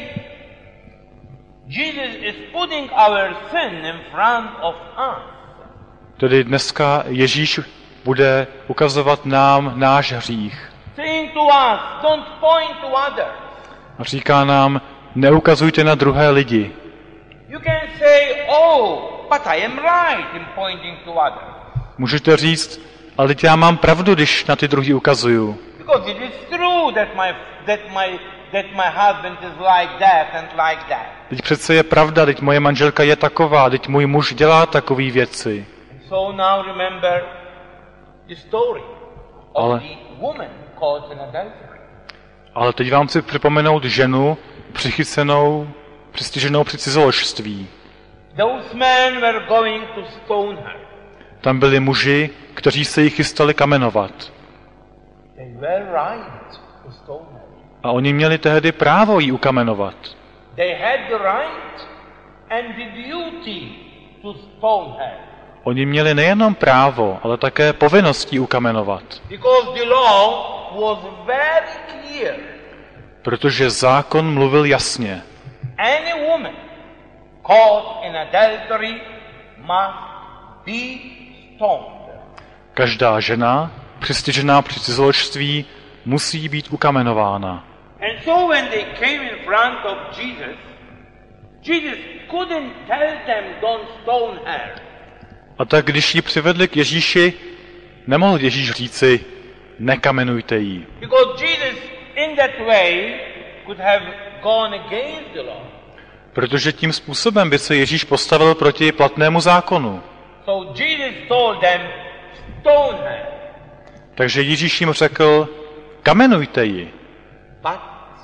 Jesus is putting our sin in front of us. Tedy dneska Ježíš bude ukazovat nám náš hřích. Saying to us, don't point to others. A říká nám, neukazujte na druhé lidi. You can say, oh, but I am right in pointing to others. Můžete říct, ale já mám pravdu, když na ty druhý ukazuju. Because it is true that my husband is like that and like that. Teď přece je pravda, teď moje manželka je taková, teď můj muž dělá takové věci. So now remember the story of the woman caught in adultery. Ale teď vám chci připomenout ženu přistiženou při cizoložství. Those men were going to stone her. Tam byli muži, kteří se jí chystali kamenovat. They were right to stone her. A oni měli tehdy právo jí ukamenovat. They had the right and the duty to stone her. Oni měli nejenom právo, ale také povinnost jí ukamenovat. Because the law was very clear. Protože zákon mluvil jasně. Any woman caught in adultery must be stoned. Každá žena, přistižená při cizoložství, musí být ukamenována. And so when they came in front of Jesus couldn't tell them don't stone her. A tak když ji přivedli k Ježíši, nemohl Ježíš říci, nekamenujte ji. Because Jesus in that way could have gone against the law. Protože tím způsobem by se Ježíš postavil proti platnému zákonu. So Jesus told them, stone her. Takže Ježíš jim řekl, kamenujte ji. But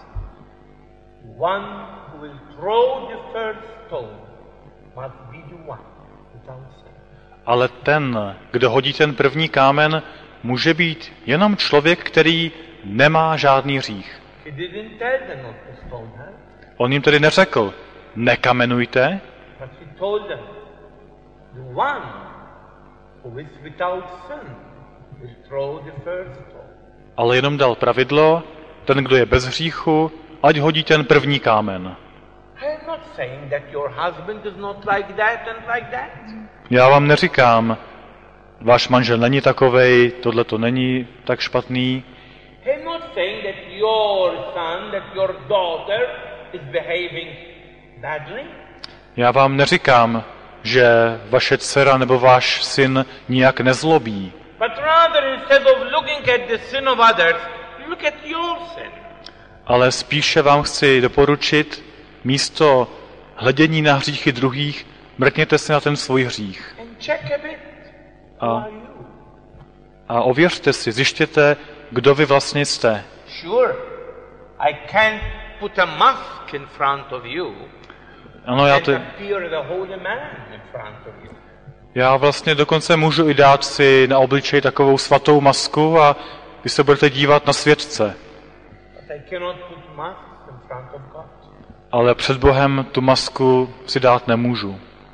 one who will throw the first stone must be the one without sin. Ale ten, kdo hodí ten první kámen, může být jenom člověk, který nemá žádný hřích. He didn't tell them not to stone her, On jim tedy neřekl, nekamenujte, but he told them, the one who is without sin will throw the first stone. ale jenom dal pravidlo, ten, kdo je bez hříchu, ať hodí ten první kámen. I am not saying that your husband is not like that and like that. Já vám neříkám, váš manžel není takovej, tohle to není tak špatný. I am not saying that your son, that your daughter is behaving badly. Já vám neříkám, že vaše dcera nebo váš syn nijak nezlobí, But rather, instead of looking at the sin of others, look at your sin. ale spíše vám chci doporučit, místo hledění na hříchy druhých, mrkněte se na ten svůj hřích. And check a bit. Who A, are you? a ověřte si, zjištěte, kdo vy vlastně jste. Sure, I can't put a mask in front of you Ano, and appear the holy man in front of you. já vlastně dokonce můžu i dát si na obličej takovou svatou masku a vy se budete dívat na světce. But I cannot put masks in front of God. Ale před Bohem tu masku si dát nemůžu.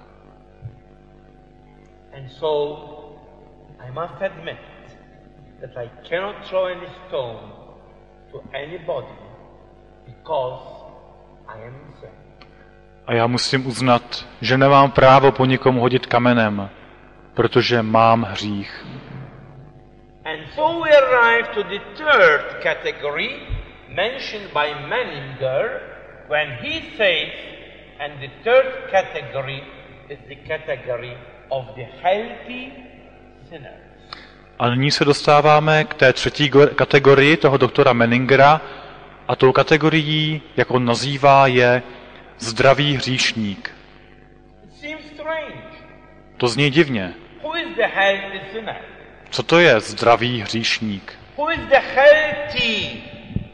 And so, I must admit that I cannot throw any stone to anybody because I am in sin. A já musím uznat, že nemám právo po nikom hodit kamenem, protože mám hřích. And so we arrive to the third category mentioned by Menninger when he says, and the third category is the category of the healthy sinners. A nyní se dostáváme k té třetí kategorii toho doktora Menningera a tou kategorií, jak on nazývá, je zdravý hříšník. It seems strange. To zní divně. Who is the healthy sinner? Co to je zdravý hříšník? Who is the healthy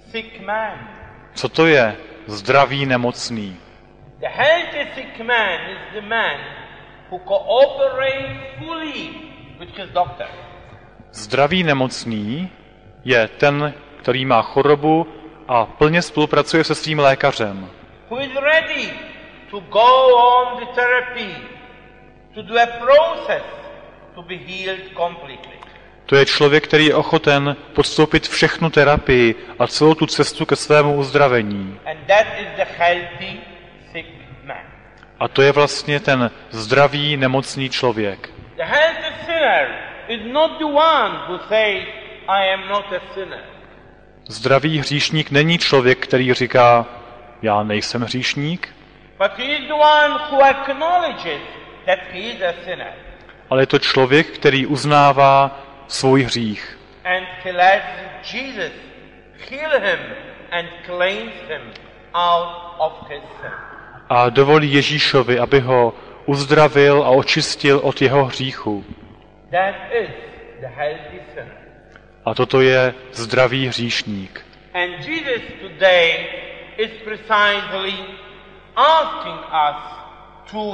sick man. Co to je zdravý nemocný? The healthy sick man is the man who cooperates fully with his doctor. Zdravý nemocný je ten, který má chorobu a plně spolupracuje se svým lékařem. Who is ready to go on the therapy, to do a process to be healed completely. To je člověk, který je ochoten podstoupit všechnu terapii a celou tu cestu ke svému uzdravení. And that is the healthy sick man. A to je vlastně ten zdravý nemocný člověk. The healthy sinner is not the one who says, I am not a sinner. Zdravý hříšník není člověk, který říká, já nejsem hříšník, But he is the one who acknowledges that he is a sinner. ale je to člověk, který uznává svůj hřích. And he lets Jesus heal him and cleanse him out of his sin. A dovolí Ježíšovi, aby ho uzdravil a očistil od jeho hříchu. That is the healthy sinner. A toto je zdravý hříšník. And Jesus today is precisely asking us to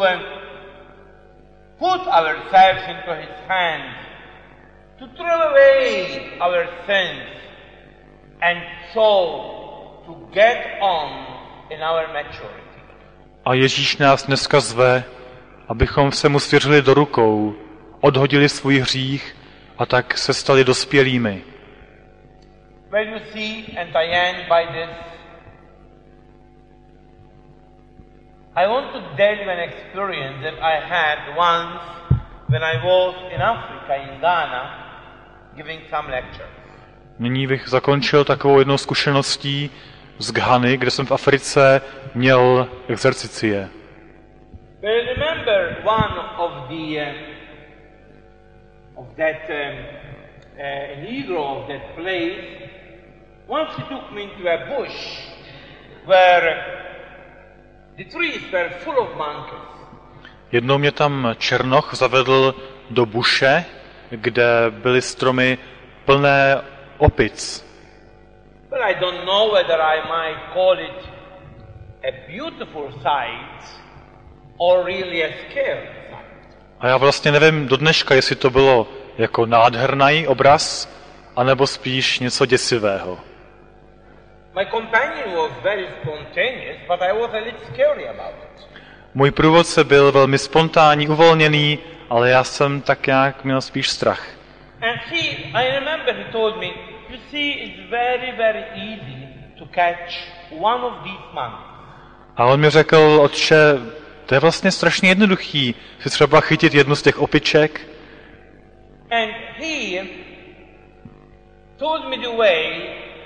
put ourselves into his hands, to throw away our sins, and so to get on in our maturity. A Ježíš nás dneska zve, abychom se mu svěřili do rukou, odhodili svůj hřích a tak se stali dospělými. Well, you see, and I end by this, I want to tell you an experience that I had once when I was in Africa, in Ghana, giving some lectures. Nyní bych zakončil takovou jednou zkušeností z Ghany, kde jsem v Africe měl exercicie. Well, remember one of that negro of that place. Once he took me into a bush where the trees were full of monkeys. Jednou mě tam Černoch zavedl do buše, kde byly stromy plné opic. Well, I don't know whether I might call it a beautiful sight or really a scary sight. A já vlastně nevím do dneška, jestli to bylo jako nádherný obraz, anebo spíš něco děsivého. My companion was very spontaneous, but I was a little scary about it. Můj průvodce byl velmi spontánní, uvolněný, ale já jsem tak nějak měl spíš strach. And I remember he told me, you see, it's very, very easy to catch one of these monkeys. A on mi řekl, otče, to je vlastně strašně jednoduchý, si třeba chytit jednu z těch opiček. And he told me the way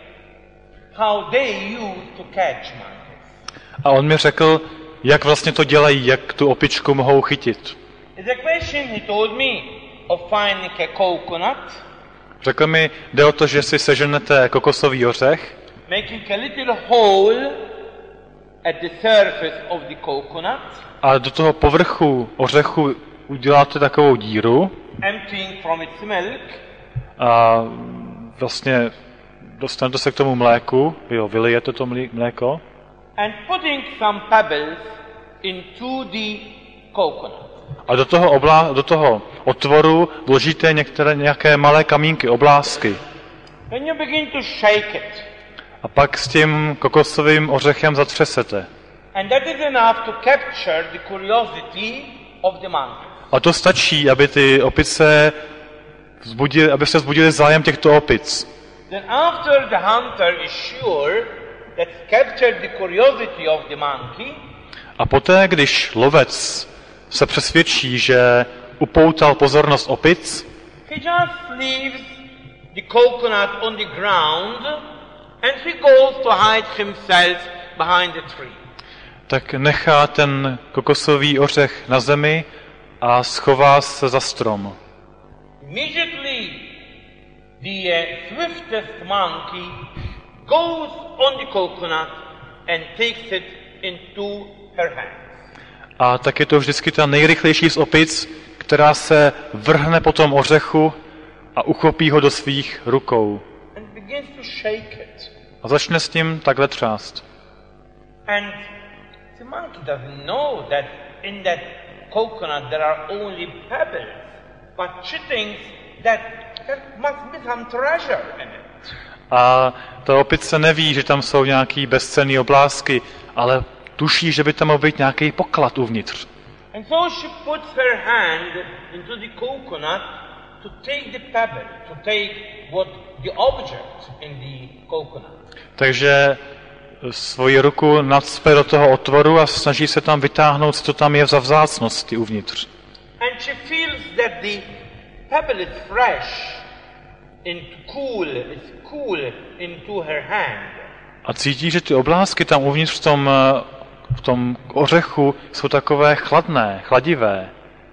how they used to catch monkeys. A on mi řekl, jak vlastně to dělají, jak tu opičku mohou chytit. It's a question he told me of finding a coconut, Řekl mi, jde o to, že si seženete kokosový ořech, making a little hole at the surface of the coconut, a do toho povrchu ořechu uděláte takovou díru emptying from its milk, a vlastně dostanete se k tomu mléku, vylijete to mléko and putting some pebbles into the coconut. a do toho otvoru vložíte nějaké malé kamínky, oblásky. Then you begin to shake it. A pak s tím kokosovým ořechem zatřesete. And that is enough to capture the curiosity of the monkey. A to stačí, aby ty opice aby se vzbudili zájem těchto opic. Then after the hunter is sure that captured the curiosity of the monkey, A poté, když lovec se přesvědčí, že upoutal pozornost opic, he just leaves the coconut on the ground and he goes to hide himself behind the tree. tak nechá ten kokosový ořech na zemi a schová se za strom. Immediately, the swiftest monkey goes on the coconut and takes it into her hands. A tak je to vždycky ta nejrychlejší z opic, která se vrhne po tom ořechu a uchopí ho do svých rukou. And begins to shake it. A začne s tím takhle třást. And the monkey doesn't know that in that coconut there are only pebbles, but she thinks that there must be some treasure in it. A ta opice neví, že tam jsou nějaký bezcenný oblázky, ale tuší, že by tam mohl být nějaký poklad uvnitř. And so she puts her hand into the coconut to take the pebble, to take what the object in the coconut. Takže svoji ruku nacpe do toho otvoru a snaží se tam vytáhnout, co tam je za vzácnosti uvnitř. And she feels that the pebble is fresh and cool into her hand. A cítí, že ty oblázky tam uvnitř v tom ořechu jsou takové chladné, chladivé.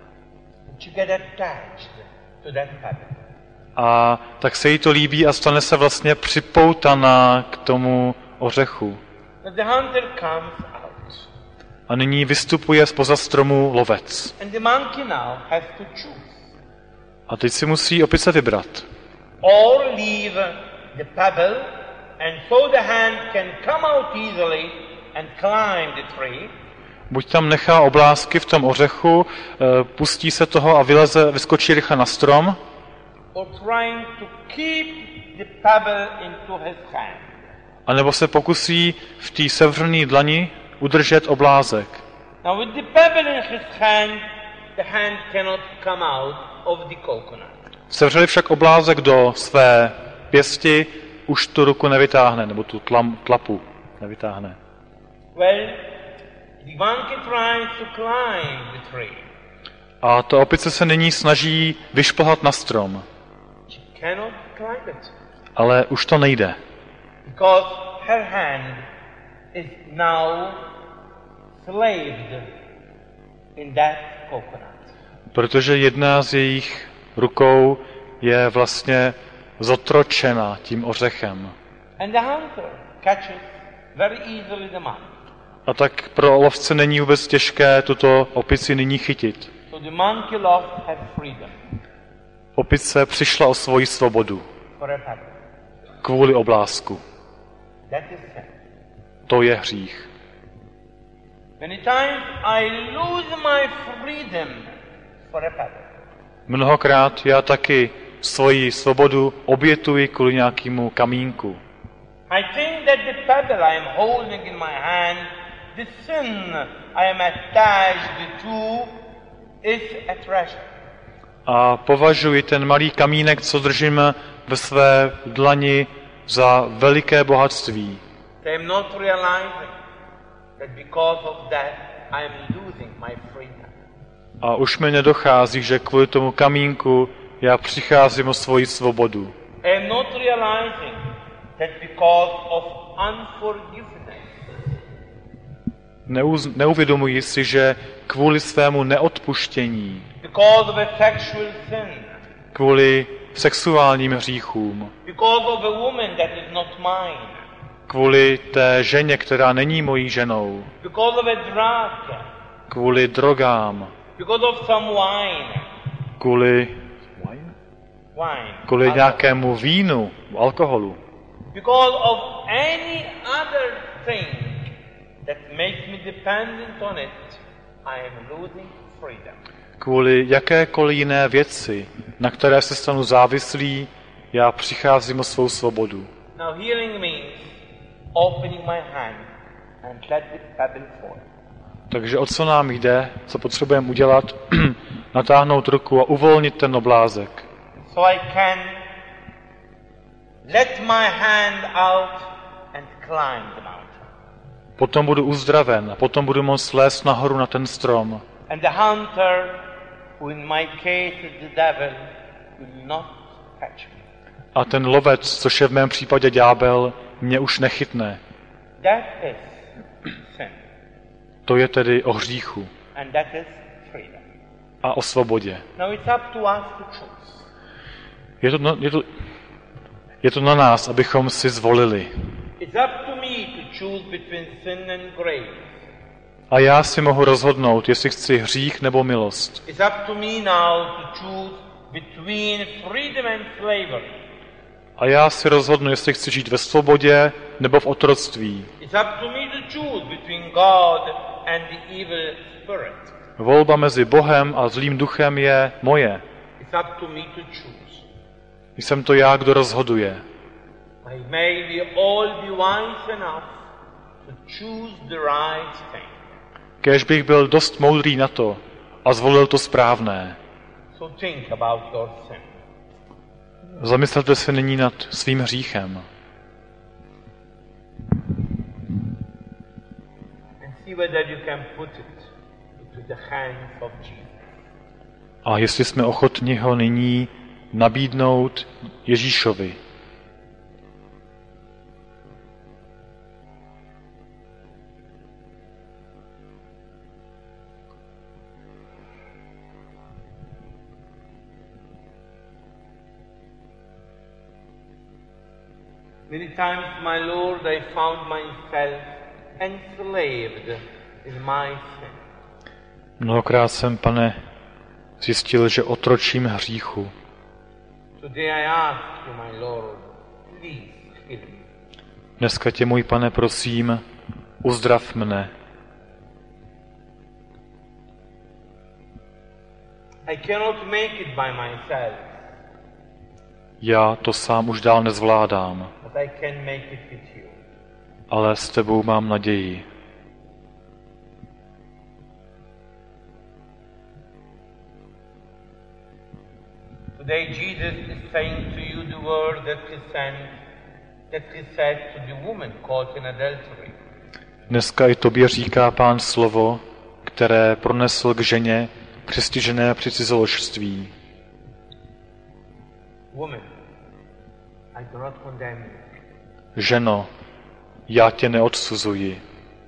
She get attached to that pebble. A tak se jí to líbí a stane se vlastně připoutaná k tomu ořechu. But the hunter comes out. A nyní vystupuje zpoza stromu lovec. And the monkey now has to choose. A teď si musí opice vybrat. Or leave the pebble and so the hand can come out easily and climb the tree. Buď tam nechá oblázky v tom ořechu, pustí se toho a vyskočí rychle na strom, Or trying to keep the pebble into his hand. anebo se pokusí v té sevřené dlani udržet oblázek. Now with the pebble in his hand, the hand cannot come out of the coconut. Sevřeli však oblázek do své pěsti, už tu ruku nevytáhne, nebo tu tlapu nevytáhne. Well, the monkey tries to climb the tree. A ta opice se nyní snaží vyšplhat na strom, She cannot climb it ale už to nejde, because her hand is now slaved in that coconut. protože jedna z jejich rukou je vlastně zotročena tím ořechem. And the hunter catches very easily the monkey. A tak pro lovce není vůbec těžké tuto opici nyní chytit. So the monkey lost her freedom Opice přišla o svoji svobodu for a pebble. kvůli oblázku. That is sin. To je hřích. Many times I lose my freedom for a pebble. Mnohokrát já taky svoji svobodu obětuji kvůli nějakému kamínku. I think that the pebble I am holding in my hand, the sin I am attached to, is a treasure. A považuji ten malý kamínek, co držím ve své dlani, za veliké bohatství. I am not realizing that because of that I am losing my freedom. A už mi nedochází, že kvůli tomu kamínku já přicházím o svoji svobodu. I am not realizing that because of unforgiveness Neuvědomuji si, že kvůli svému neodpuštění, because of a sexual sin, kvůli sexuálním hříchům, because of a woman that is not mine, kvůli té ženě, která není mojí ženou, because of a drug, kvůli drogám, because of some wine, kvůli alcohol, nějakému vínu, alkoholu, because of any other thing that makes me dependent on it, I am losing freedom. kvůli jakékoliv jiné věci, na které se stanu závislý, já přicházím o svou svobodu. Now healing means opening my hand and let the pebble fall. Takže o co nám jde, co potřebujeme udělat, natáhnout ruku a uvolnit ten oblázek. So I can let my hand out and climb the mountain. Potom budu uzdraven a potom budu moct lézt nahoru na ten strom. And the hunter, who in my case is the devil, will not catch me. A ten lovec, což je v mém případě ďábel, mě už nechytne. That is sin. To je tedy o hříchu And that is freedom. a o svobodě. Now it's up to us to choose. Je to na nás, abychom si zvolili. It's up to me to choose between sin and grace. A já si mohu rozhodnout, jestli chci hřích nebo milost. It's up to me now to choose between freedom and slavery. A já si rozhodnu, jestli chci žít ve svobodě nebo v otroctví. It's up to me to choose between God and the evil spirit. Volba mezi Bohem a zlým duchem je moje. It's up to me to choose. Jsem to já, kdo rozhoduje. May we all be wise enough to choose the right thing. Kéž bych byl dost moudrý na to a zvolil to správné. So think about your sin. Zamyslete se nyní nad svým hříchem. And see whether you can put it into the hands of Jesus. A jestli jsme ochotni ho nyní nabídnout Ježíšovi. Many times, my Lord, I found myself enslaved in my sin. Mnohokrát jsem, Pane, zjistil, že otročím hříchu. Today I ask you, my Lord, please heal me. Dneska tě, můj Pane, prosím, uzdrav mne. I cannot make it by myself, Já to sám už dál nezvládám, but I can make it with you. ale s tebou mám naději. Today Jesus is saying to you the word that he said to the woman caught in adultery. Dneska i tobě říká Pán slovo, které pronesl k ženě přistižené při cizoložství. Woman, I do not condemn you. Ženo, já tě neodsuzuji.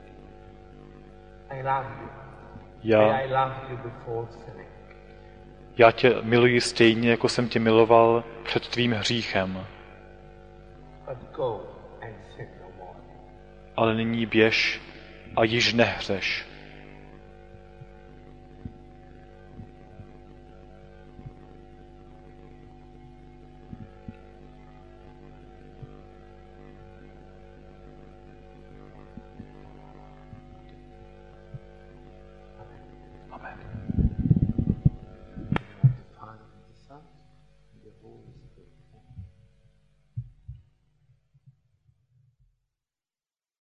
I love you. Já, I loved you before sinning. já tě miluji stejně, jako jsem tě miloval před tvým hříchem. But go and sin no more. Ale nyní běž a již nehřeš.